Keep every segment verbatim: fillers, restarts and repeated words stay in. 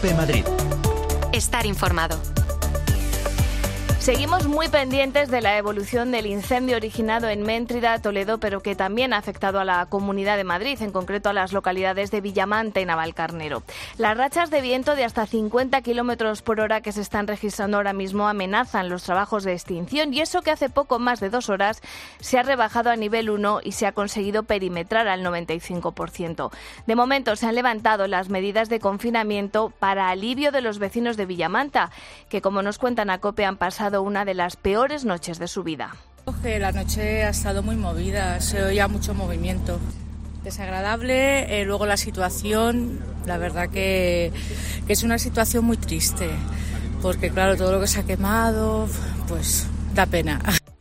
COPE Madrid. Estar informado. Seguimos muy pendientes de la evolución del incendio originado en Méntrida, Toledo, pero que también ha afectado a la Comunidad de Madrid, en concreto a las localidades de Villamanta y Navalcarnero. Las rachas de viento de hasta cincuenta kilómetros por hora que se están registrando ahora mismo amenazan los trabajos de extinción, y eso que hace poco más de dos horas se ha rebajado a nivel uno y se ha conseguido perimetrar al noventa y cinco por ciento. De momento se han levantado las medidas de confinamiento para alivio de los vecinos de Villamanta, que, como nos cuentan a COPE, han pasado una de las peores noches de su vida. La noche ha estado muy movida, se oía mucho movimiento. Desagradable, eh, luego la situación, la verdad que, que es una situación muy triste, porque claro, todo lo que se ha quemado, pues da pena.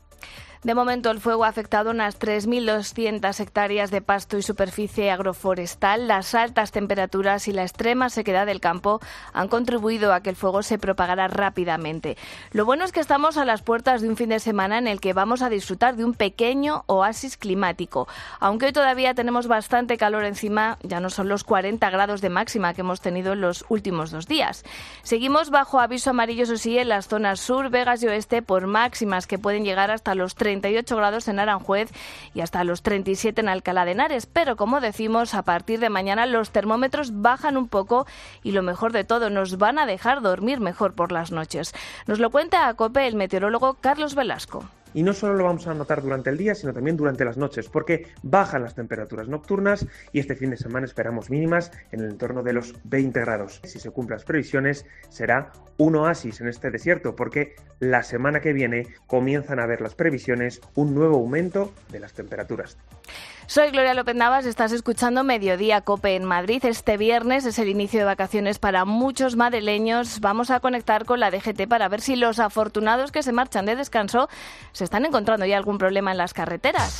De momento, el fuego ha afectado unas tres mil doscientas hectáreas de pasto y superficie agroforestal. Las altas temperaturas y la extrema sequedad del campo han contribuido a que el fuego se propagara rápidamente. Lo bueno es que estamos a las puertas de un fin de semana en el que vamos a disfrutar de un pequeño oasis climático. Aunque hoy todavía tenemos bastante calor encima, ya no son los cuarenta grados de máxima que hemos tenido en los últimos dos días. Seguimos bajo aviso amarillo, eso sí, en las zonas sur, Vegas y oeste, por máximas que pueden llegar hasta los treinta y ocho grados en Aranjuez y hasta los treinta y siete en Alcalá de Henares, pero como decimos, a partir de mañana los termómetros bajan un poco y lo mejor de todo, nos van a dejar dormir mejor por las noches. Nos lo cuenta a COPE el meteorólogo Carlos Velasco. Y no solo lo vamos a notar durante el día, sino también durante las noches, porque bajan las temperaturas nocturnas y este fin de semana esperamos mínimas en el entorno de los veinte grados. Si se cumplen las previsiones, será un oasis en este desierto, porque la semana que viene comienzan a ver las previsiones un nuevo aumento de las temperaturas. Soy Gloria López Navas, estás escuchando Mediodía COPE en Madrid. Este viernes es el inicio de vacaciones para muchos madrileños. Vamos a conectar con la D G T para ver si los afortunados que se marchan de descanso se están encontrando ya algún problema en las carreteras.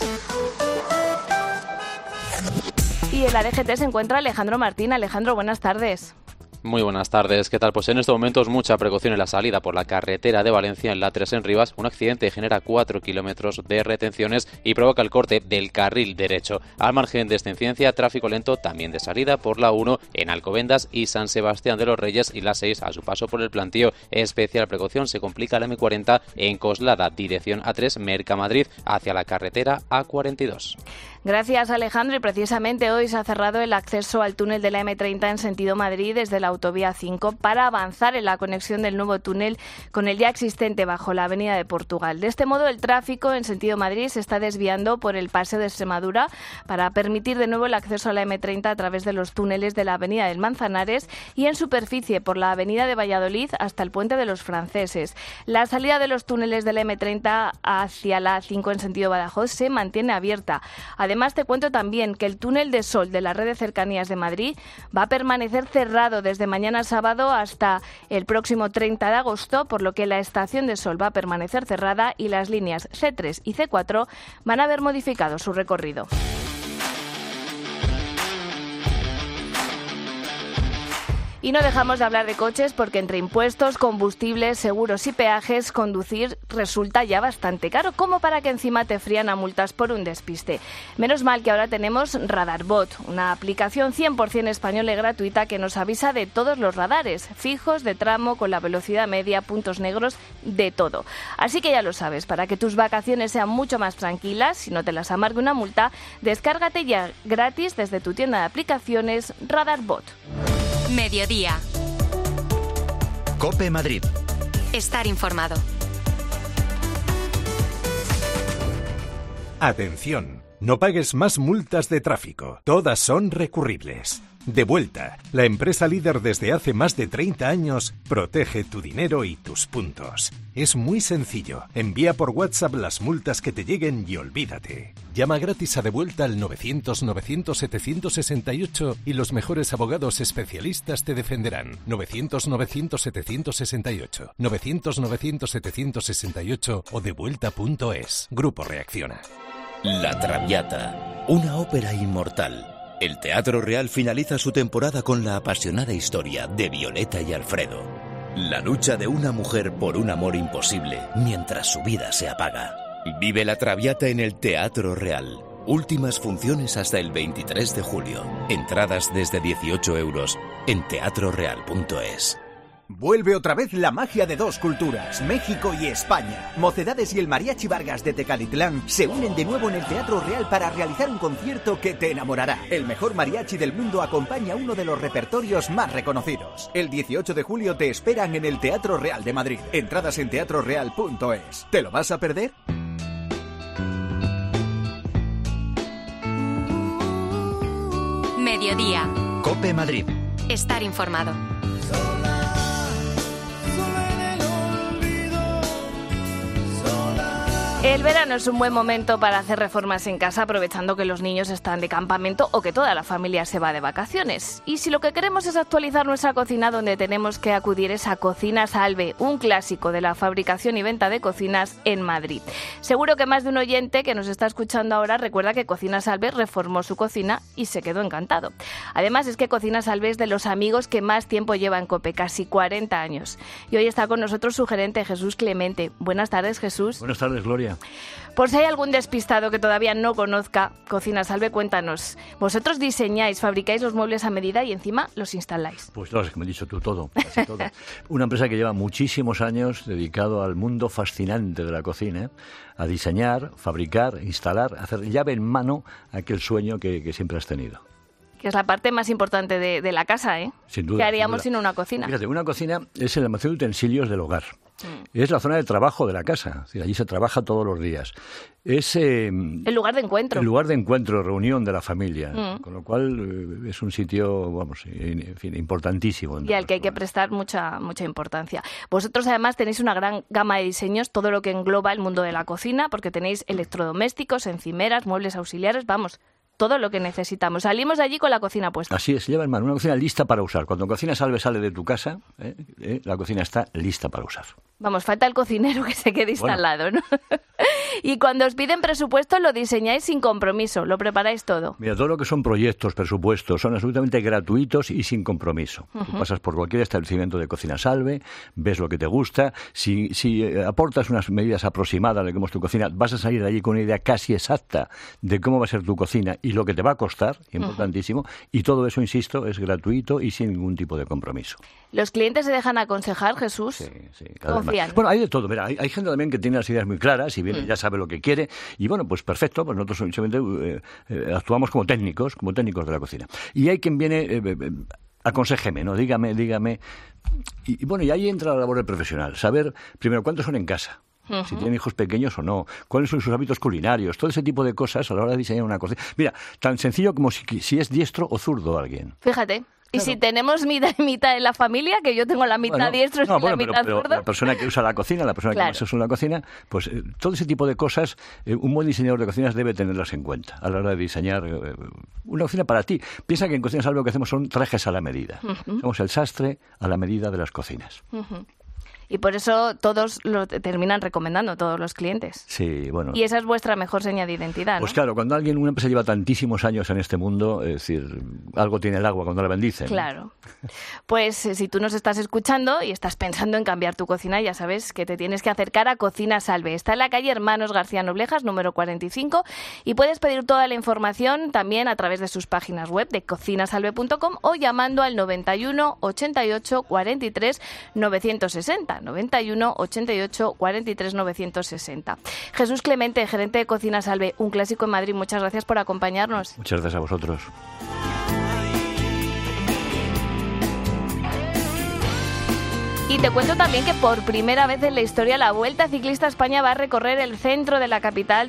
Y en la D G T se encuentra Alejandro Martín. Alejandro, buenas tardes. Muy buenas tardes, ¿qué tal? Pues en estos momentos mucha precaución en la salida por la carretera de Valencia en la tres en Rivas. Un accidente genera cuatro kilómetros de retenciones y provoca el corte del carril derecho. Al margen de esta incidencia, tráfico lento también de salida por la uno en Alcobendas y San Sebastián de los Reyes y la seis a su paso por el Plantío. Especial precaución se complica la eme cuarenta en Coslada, dirección A tres, Mercamadrid, hacia la carretera A cuarenta y dos. Gracias, Alejandro. Y precisamente hoy se ha cerrado el acceso al túnel de la eme treinta en sentido Madrid desde la autovía cinco para avanzar en la conexión del nuevo túnel con el ya existente bajo la avenida de Portugal. De este modo, el tráfico en sentido Madrid se está desviando por el Paseo de Extremadura para permitir de nuevo el acceso a la eme treinta a través de los túneles de la avenida del Manzanares y en superficie por la avenida de Valladolid hasta el puente de los Franceses. La salida de los túneles de la eme treinta hacia la A cinco en sentido Badajoz se mantiene abierta. Además, te cuento también que el túnel de Sol de la red de cercanías de Madrid va a permanecer cerrado desde mañana sábado hasta el próximo treinta de agosto, por lo que la estación de Sol va a permanecer cerrada y las líneas ce tres y ce cuatro van a haber modificado su recorrido. Y no dejamos de hablar de coches porque entre impuestos, combustibles, seguros y peajes, conducir resulta ya bastante caro, como para que encima te frían a multas por un despiste. Menos mal que ahora tenemos RadarBot, una aplicación cien por ciento española y gratuita que nos avisa de todos los radares, fijos, de tramo, con la velocidad media, puntos negros, de todo. Así que ya lo sabes, para que tus vacaciones sean mucho más tranquilas y no te las amargue una multa, descárgate ya gratis desde tu tienda de aplicaciones RadarBot. Mediodía. COPE Madrid. Estar informado. Atención, no pagues más multas de tráfico. Todas son recurribles. Devuelta, la empresa líder desde hace más de treinta años, protege tu dinero y tus puntos. Es muy sencillo. Envía por WhatsApp las multas que te lleguen y olvídate. Llama gratis a Devuelta al novecientos novecientos setecientos sesenta y ocho y los mejores abogados especialistas te defenderán. novecientos novecientos setecientos sesenta y ocho, novecientos novecientos setecientos sesenta y ocho o devuelta punto es. Grupo Reacciona. La Traviata, una ópera inmortal. El Teatro Real finaliza su temporada con la apasionada historia de Violeta y Alfredo. La lucha de una mujer por un amor imposible mientras su vida se apaga. Vive La Traviata en el Teatro Real. Últimas funciones hasta el veintitrés de julio. Entradas desde dieciocho euros en teatro real punto es. Vuelve otra vez la magia de dos culturas, México y España. Mocedades y el Mariachi Vargas de Tecalitlán se unen de nuevo en el Teatro Real para realizar un concierto que te enamorará. El mejor mariachi del mundo acompaña uno de los repertorios más reconocidos. El dieciocho de julio te esperan en el Teatro Real de Madrid. Entradas en teatro real punto es. ¿Te lo vas a perder? Mediodía. COPE Madrid. Estar informado. El verano es un buen momento para hacer reformas en casa, aprovechando que los niños están de campamento o que toda la familia se va de vacaciones. Y si lo que queremos es actualizar nuestra cocina, donde tenemos que acudir es a Cocina Salve, un clásico de la fabricación y venta de cocinas en Madrid. Seguro que más de un oyente que nos está escuchando ahora recuerda que Cocina Salve reformó su cocina y se quedó encantado. Además, es que Cocina Salve es de los amigos que más tiempo lleva en COPE, casi cuarenta años. Y hoy está con nosotros su gerente, Jesús Clemente. Buenas tardes, Jesús. Buenas tardes, Gloria. Por si hay algún despistado que todavía no conozca Cocina Salve, cuéntanos. Vosotros diseñáis, fabricáis los muebles a medida y encima los instaláis. Pues claro, es que me has dicho tú todo, casi todo. Una empresa que lleva muchísimos años dedicado al mundo fascinante de la cocina, a diseñar, fabricar, instalar, hacer llave en mano aquel sueño que, que siempre has tenido. Que es la parte más importante de, de la casa, ¿eh? Sin duda. ¿Qué haríamos sin, sin una cocina? Fíjate, una cocina es el almacén de utensilios del hogar. Mm. Es la zona de trabajo de la casa. Es decir, allí se trabaja todos los días. Es eh, el lugar de encuentro. El lugar de encuentro, reunión de la familia. Mm. Con lo cual eh, es un sitio, vamos, en fin, importantísimo. Y al que hay que prestar mucha, mucha importancia. Vosotros además tenéis una gran gama de diseños, todo lo que engloba el mundo de la cocina, porque tenéis electrodomésticos, encimeras, muebles auxiliares, vamos... todo lo que necesitamos. Salimos de allí con la cocina puesta. Así es, lleva en mano una cocina lista para usar. Cuando Cocina Salve sale de tu casa, eh, eh, la cocina está lista para usar. Vamos, falta el cocinero que se quede instalado, bueno. ¿no? Y cuando os piden presupuesto lo diseñáis sin compromiso, lo preparáis todo. Mira, todo lo que son proyectos, presupuestos, son absolutamente gratuitos y sin compromiso. Uh-huh. Tú pasas por cualquier establecimiento de Cocina Salve, ves lo que te gusta, si, si eh, aportas unas medidas aproximadas de cómo es tu cocina, vas a salir de allí con una idea casi exacta de cómo va a ser tu cocina y lo que te va a costar, importantísimo, uh-huh. y todo eso, insisto, es gratuito y sin ningún tipo de compromiso. ¿Los clientes se dejan aconsejar, Jesús? Sí, sí. Cada Confían. Vez más. Bueno, hay de todo. Mira, hay, hay gente también que tiene las ideas muy claras y viene, mm. ya sabe lo que quiere. Y bueno, pues perfecto, pues nosotros simplemente eh, eh, actuamos como técnicos, como técnicos de la cocina. Y hay quien viene... Eh, eh, aconsejeme, ¿no? Dígame, dígame. Y, y bueno, y ahí entra la labor del profesional. Saber, primero, cuántos son en casa. Uh-huh. Si tienen hijos pequeños o no, cuáles son sus hábitos culinarios, todo ese tipo de cosas a la hora de diseñar una cocina. Mira, tan sencillo como si, si es diestro o zurdo alguien. Fíjate. Y claro. Si tenemos mitad y mitad en la familia, que yo tengo la mitad bueno, diestro no, y bueno, la mitad pero, zurdo. Pero la persona que usa la cocina, la persona claro. que más usa la cocina, pues eh, todo ese tipo de cosas, eh, un buen diseñador de cocinas debe tenerlas en cuenta a la hora de diseñar eh, una cocina para ti. Piensa que en Cocina Salve lo que hacemos son trajes a la medida. Uh-huh. Somos el sastre a la medida de las cocinas. Uh-huh. Y por eso todos lo terminan recomendando, todos los clientes. Sí, bueno. Y esa es vuestra mejor seña de identidad, ¿no? Pues claro, cuando alguien, una empresa lleva tantísimos años en este mundo, es decir, algo tiene el agua cuando la bendicen. Claro. Pues eh, si tú nos estás escuchando y estás pensando en cambiar tu cocina, ya sabes que te tienes que acercar a Cocina Salve. Está en la calle Hermanos García Noblejas, número cuarenta y cinco, y puedes pedir toda la información también a través de sus páginas web de cocinasalve punto com o llamando al noventa y uno, ochenta y ocho, cuarenta y tres, novecientos sesenta. noventa y uno, ochenta y ocho, cuarenta y tres, novecientos sesenta. Jesús Clemente, gerente de Cocina Salve, un clásico en Madrid. Muchas gracias por acompañarnos. Muchas gracias a vosotros. Y te cuento también que por primera vez en la historia la Vuelta Ciclista a España va a recorrer el centro de la capital